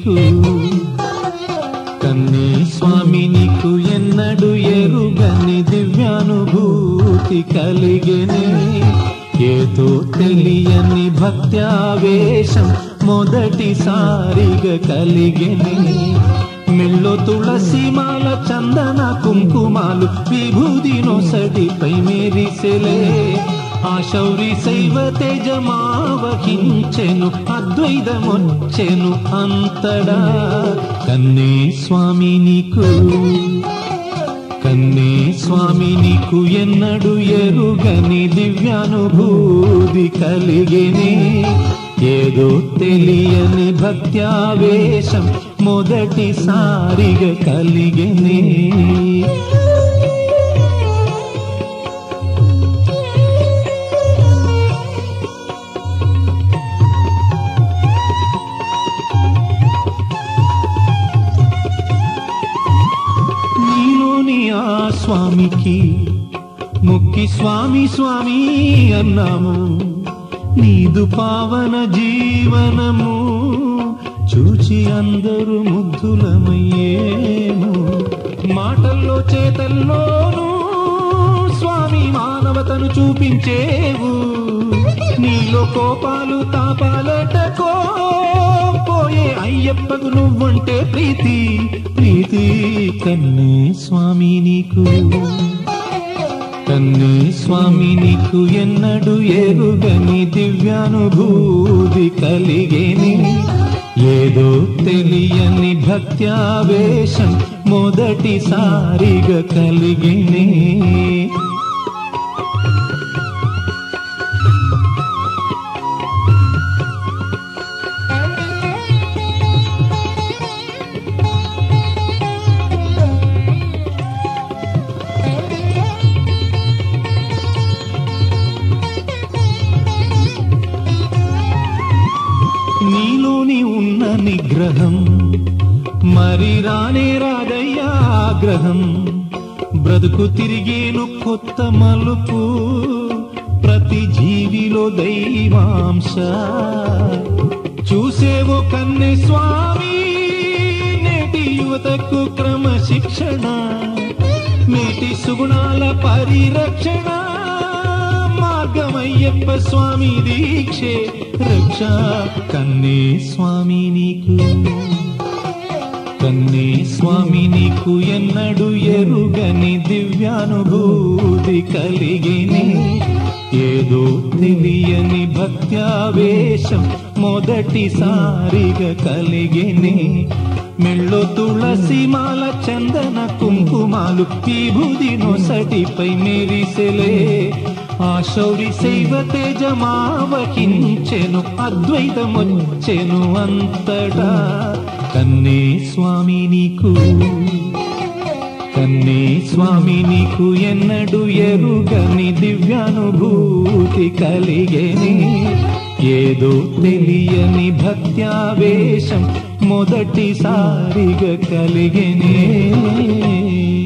నీకు కన్నీ స్వామి నీకు ఎన్నడు ఎరుగని దివ్యానుభూతి కలిగెనే ఏదో తెలియని భక్త్యావేశం మొదటిసారిగా కలిగెనే మెళ్ళో తులసిమాల చందన కుంకుమాలు విభూది నొసటిపై మెరిసెలే ఆ శౌరి శైవ తేజమావహించెను అద్వైతమొచ్చెను అంతడా కన్నీ స్వామి నీకు కన్నీ స్వామి నీకు ఎన్నడు ఎరుగని దివ్యానుభూతి కలిగెనే ఏదో తెలియని భక్త్యావేశం మొదటిసారిగా కలిగెనే నీలోని ఆ స్వామికి ముక్కి స్వామి స్వామి అన్నాము నీదు పావన జీవనము చూచి అందరూ ముగ్ధులమయ్యేము మాటల్లో చేతల్లోనూ స్వామి మానవతను చూపించేవు నీలో కోపాలు తాపాలటకో పోయే అయ్యప్పకు నువ్వంటే ప్రీతి ప్రీతి కన్నీ స్వామి నీకు కన్నీ స్వామి నీకు ఎన్నడు ఎరుగని దివ్యానుభూతి కలిగేని ఏదో తెలియని భక్త్యావేశం మొదటిసారిగా కలిగేని నీలోని ఉన్న నిగ్రహం మరి రానే రాదయ్యా ఆగ్రహం బ్రతుకు తిరిగేను కొత్త మలుపు ప్రతి జీవిలో దైవాంశ చూసేవో కన్నె స్వామి నేటి యువతకు క్రమశిక్షణ నేటి సుగుణాల పరిరక్షణ మార్గమయ్యప్ప స్వామి దీక్షే రక్ష కన్నీ స్వామి నీకు కన్నీ స్వామి నీకు ఎన్నడు ఎరుగని దివ్యానుభూతి కలిగిని ఏదో తెలియని భక్త్యావేశం మొదటిసారిగా కలిగిని మెళ్ళో తులసిమాల చందన కుంకుమాలు విభూది నొసటిపై మెరిసెలే ఆ శౌరి శైవ తేజమావహించెను అద్వైతమొచ్చెను అంతటా కన్నీ స్వామి నీకు కన్నీ స్వామి నీకు ఎన్నడు ఎరుగని దివ్యానుభూతి కలిగేని ఏదో తెలియని భక్త్యావేశం మొదటిసారిగా కలిగేనే